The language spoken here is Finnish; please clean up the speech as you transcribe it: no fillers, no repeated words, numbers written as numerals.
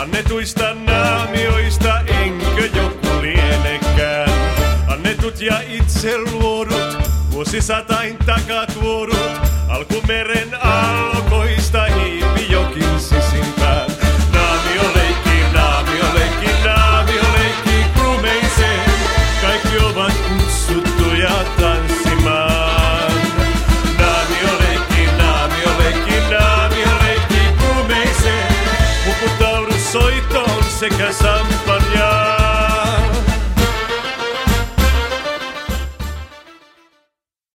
Annetuista naamioista enkö joku lienekään. Annetut ja itse luodut, vuosisatain takatuodut, alkumeren alkoista hiipi jokin sisimpään. Naamioleikki, naamioleikki, naamioleikki kumeiseen, kaikki ovat kutsuttuja tanssimaan. Naamioleikki, naamioleikki, naamioleikki kumeiseen, mukutaudu soitoon sekä